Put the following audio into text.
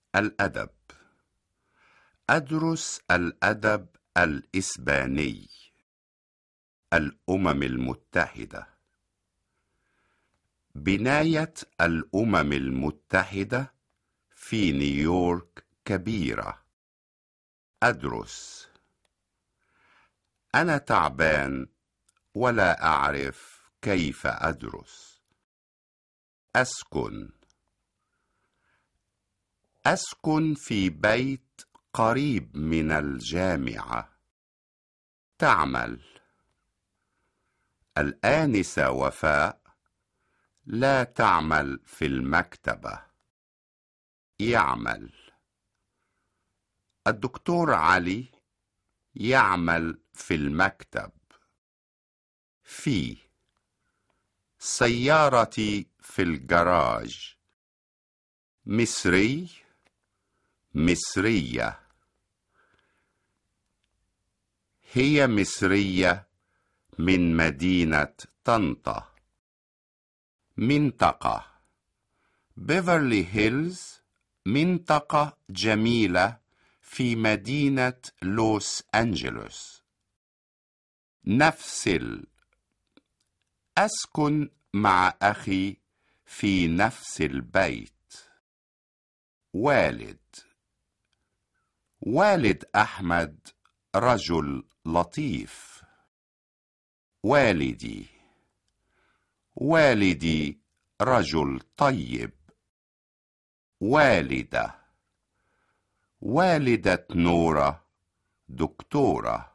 الأدب. أدرس الأدب الإسباني. الأمم المتحدة. بناية الأمم المتحدة في نيويورك كبيرة. أدرس. أنا تعبان ولا أعرف كيف أدرس. أسكن في بيت قريب من الجامعة. تعمل. الآنسة وفاء لا تعمل في المكتبة. يعمل. الدكتور علي يعمل في المكتب. في سيارتي في الجراج. مصري، مصرية. هي مصرية من مدينة طنطا. منطقة. بيفرلي هيلز منطقة جميلة في مدينة لوس أنجلوس. نفصل. أسكن مع أخي في نفس البيت. والد أحمد رجل لطيف. والدي رجل طيب. والدة نورة دكتورة.